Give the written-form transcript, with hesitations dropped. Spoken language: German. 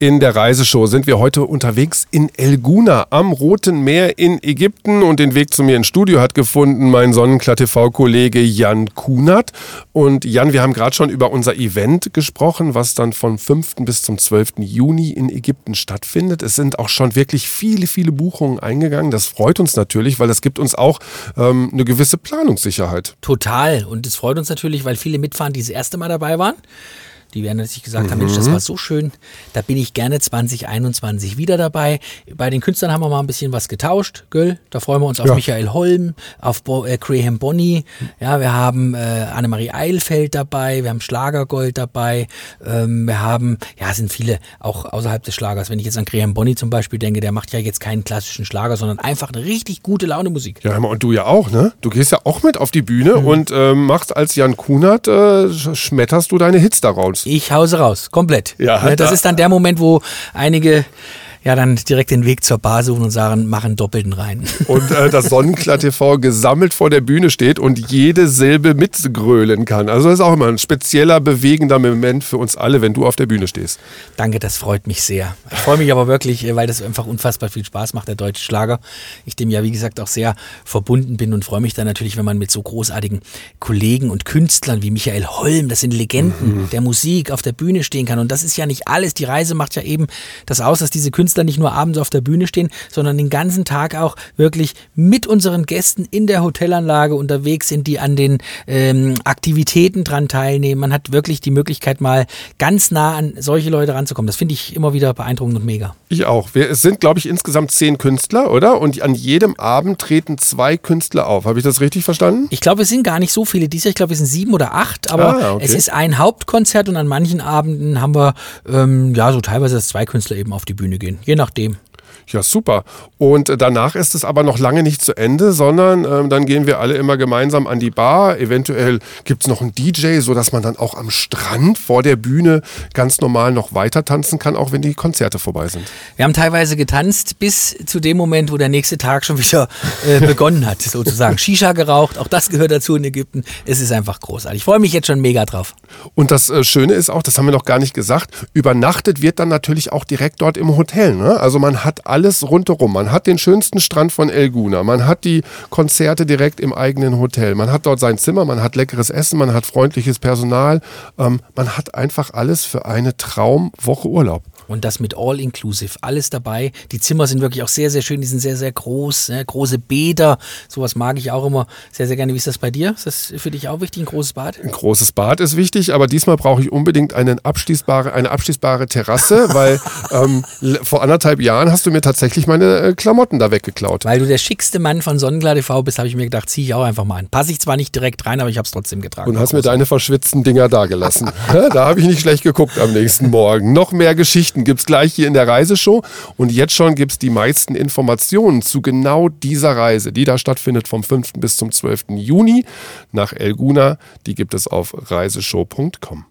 In der Reiseshow sind wir heute unterwegs in El Gouna am Roten Meer in Ägypten und den Weg zu mir ins Studio hat gefunden mein Sonnenklar-TV-Kollege Jan Kunert. Und Jan, wir haben gerade schon über unser Event gesprochen, was dann vom 5. bis zum 12. Juni in Ägypten stattfindet. Es sind auch schon wirklich viele Buchungen eingegangen. Das freut uns natürlich, weil das gibt uns auch eine gewisse Planungssicherheit. Total. Und es freut uns natürlich, weil viele mitfahren, die das erste Mal dabei waren. Die werden natürlich gesagt haben, Mensch, das war so schön, da bin ich gerne 2021 wieder dabei. Bei den Künstlern haben wir mal ein bisschen was getauscht, gell? Da freuen wir uns auf Michael Holm, auf Graham Bonny, ja, wir haben Annemarie Eilfeld dabei, wir haben Schlagergold dabei, wir haben, es sind viele auch außerhalb des Schlagers. Wenn ich jetzt an Graham Bonny zum Beispiel denke, der macht ja jetzt keinen klassischen Schlager, sondern einfach eine richtig gute Laune Musik. Ja, und du ja auch, ne? Du gehst ja auch mit auf die Bühne und machst als Jan Kunert, schmetterst du deine Hits daraus. Ich hause raus, komplett. Ja, das ist dann der Moment, wo einige dann direkt den Weg zur Bar suchen und sagen, machen doppelten rein. Und das Sonnenklar-TV gesammelt vor der Bühne steht und jede Silbe mitgrölen kann. Also das ist auch immer ein spezieller, bewegender Moment für uns alle, wenn du auf der Bühne stehst. Danke, das freut mich sehr. Ich freue mich aber wirklich, weil das einfach unfassbar viel Spaß macht, der deutsche Schlager. Ich dem ja, wie gesagt, auch sehr verbunden bin und freue mich dann natürlich, wenn man mit so großartigen Kollegen und Künstlern wie Michael Holm, das sind Legenden der Musik, auf der Bühne stehen kann. Und das ist ja nicht alles. Die Reise macht ja eben das aus, dass diese Künstler nicht nur abends auf der Bühne stehen, sondern den ganzen Tag auch wirklich mit unseren Gästen in der Hotelanlage unterwegs sind, die an den Aktivitäten dran teilnehmen. Man hat wirklich die Möglichkeit, mal ganz nah an solche Leute ranzukommen. Das finde ich immer wieder beeindruckend und mega. Ich auch. Es sind, glaube ich, insgesamt 10 Künstler, oder? Und an jedem Abend treten 2 Künstler auf. Habe ich das richtig verstanden? Ich glaube, es sind gar nicht so viele dieses Jahr. Ich glaube, es sind 7 oder 8, aber es ist ein Hauptkonzert und an manchen Abenden haben wir so teilweise, dass 2 Künstler eben auf die Bühne gehen. Je nachdem. Ja, super. Und danach ist es aber noch lange nicht zu Ende, sondern dann gehen wir alle immer gemeinsam an die Bar. Eventuell gibt es noch einen DJ, sodass man dann auch am Strand vor der Bühne ganz normal noch weiter tanzen kann, auch wenn die Konzerte vorbei sind. Wir haben teilweise getanzt bis zu dem Moment, wo der nächste Tag schon wieder begonnen hat, sozusagen. Shisha geraucht, auch das gehört dazu in Ägypten. Es ist einfach großartig. Ich freue mich jetzt schon mega drauf. Und das Schöne ist auch, das haben wir noch gar nicht gesagt, übernachtet wird dann natürlich auch direkt dort im Hotel, ne? Also man hat alles rundherum. Man hat den schönsten Strand von El Gouna. Man hat die Konzerte direkt im eigenen Hotel. Man hat dort sein Zimmer, man hat leckeres Essen, man hat freundliches Personal. Man hat einfach alles für eine Traumwoche Urlaub. Und das mit All-Inclusive, alles dabei. Die Zimmer sind wirklich auch sehr, sehr schön, die sind sehr, sehr groß, ne? Große Bäder, sowas mag ich auch immer sehr, sehr gerne. Wie ist das bei dir? Ist das für dich auch wichtig, ein großes Bad? Ein großes Bad ist wichtig, aber diesmal brauche ich unbedingt eine abschließbare Terrasse, weil vor 1,5 Jahren hast du mir tatsächlich meine Klamotten da weggeklaut. Weil du der schickste Mann von Sonnenklar TV bist, habe ich mir gedacht, ziehe ich auch einfach mal an. Passe ich zwar nicht direkt rein, aber ich habe es trotzdem getragen. Und hast mir deine verschwitzten Dinger da gelassen. Da habe ich nicht schlecht geguckt am nächsten Morgen. Noch mehr Geschichten gibt es gleich hier in der Reiseshow. Und jetzt schon gibt es die meisten Informationen zu genau dieser Reise, die da stattfindet vom 5. bis zum 12. Juni nach El Gouna. Die gibt es auf reiseshow.com.